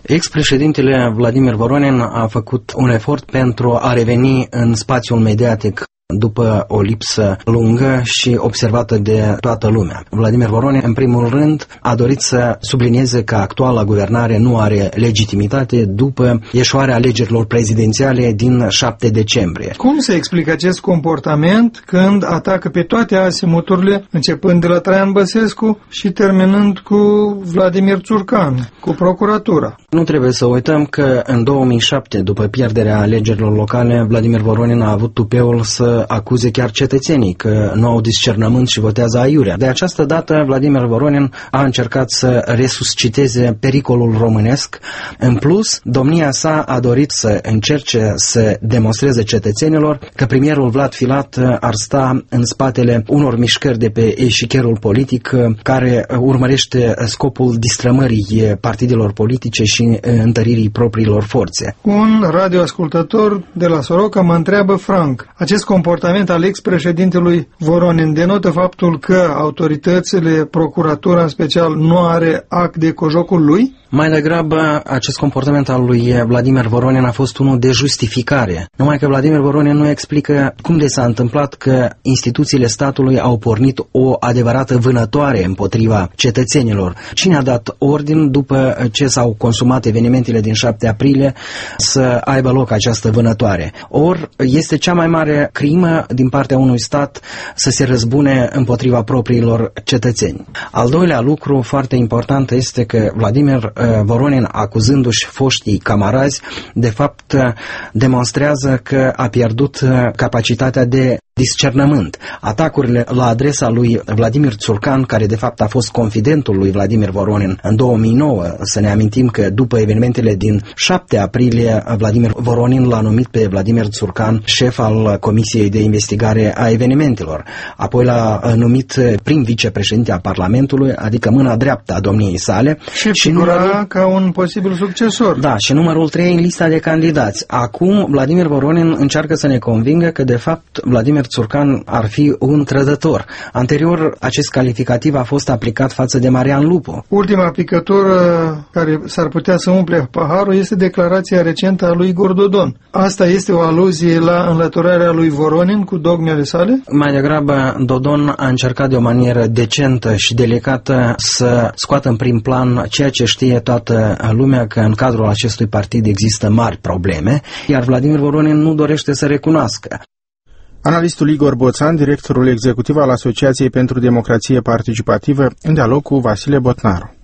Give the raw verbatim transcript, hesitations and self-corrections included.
Ex-președintele Vladimir Voronin a făcut un efort pentru a reveni în spațiul mediatic după o lipsă lungă și observată de toată lumea. Vladimir Voronin, în primul rând, a dorit să sublinieze că actuala guvernare nu are legitimitate după eșuarea alegerilor prezidențiale din șapte decembrie. Cum se explică acest comportament când atacă pe toate azimuturile, începând de la Traian Băsescu și terminând cu Vladimir Țurcan, cu procuratura? Nu trebuie să uităm că în două mii șapte, după pierderea alegerilor locale, Vladimir Voronin a avut tupeul să acuze chiar cetățenii că nu au discernământ și votează aiurea. De această dată, Vladimir Voronin a încercat să resusciteze pericolul românesc. În plus, domnia sa a dorit să încerce să demonstreze cetățenilor că premierul Vlad Filat ar sta în spatele unor mișcări de pe eșicherul politic care urmărește scopul distrămării partidelor politice și întăririi propriilor forțe. Un radioascultător de la Soroca mă întreabă franc: acest comportament al ex-președintelui Voronin denotă faptul că autoritățile, procuratura în special, nu are act de cojocul lui? Mai degrabă, acest comportament al lui Vladimir Voronin a fost unul de justificare. Numai că Vladimir Voronin nu explică cum de s-a întâmplat că instituțiile statului au pornit o adevărată vânătoare împotriva cetățenilor. Cine a dat ordin, după ce s-au consumat evenimentele din șapte aprilie, să aibă loc această vânătoare? Or, este cea mai mare crimă din partea unui stat să se răzbune împotriva propriilor cetățeni. Al doilea lucru foarte important este că Vladimir Voronin, acuzându-și foștii camarazi, de fapt demonstrează că a pierdut capacitatea de discernământ. Atacurile la adresa lui Vladimir Țurcan, care de fapt a fost confidentul lui Vladimir Voronin în două mii nouă, să ne amintim că după evenimentele din șapte aprilie, Vladimir Voronin l-a numit pe Vladimir Țurcan șef al Comisiei de Investigare a Evenimentelor. Apoi l-a numit prim vicepreședinte a Parlamentului, adică mâna dreaptă a domniei sale. Și, și numărul... ca un posibil succesor. Da, și numărul trei în lista de candidați. Acum Vladimir Voronin încearcă să ne convingă că de fapt Vladimir Țurcan ar fi un trădător. Anterior, acest calificativ a fost aplicat față de Marian Lupu. Ultima picătură care s-ar putea să umple paharul este declarația recentă a lui Igor Dodon. Asta este o aluzie la înlăturarea lui Voronin cu dogmele sale? Mai degrabă, Dodon a încercat de o manieră decentă și delicată să scoată în prim plan ceea ce știe toată lumea, că în cadrul acestui partid există mari probleme, iar Vladimir Voronin nu dorește să recunoască. Analistul Igor Boțan, directorul executiv al Asociației pentru Democrație Participativă, în dialog cu Vasile Botnaru.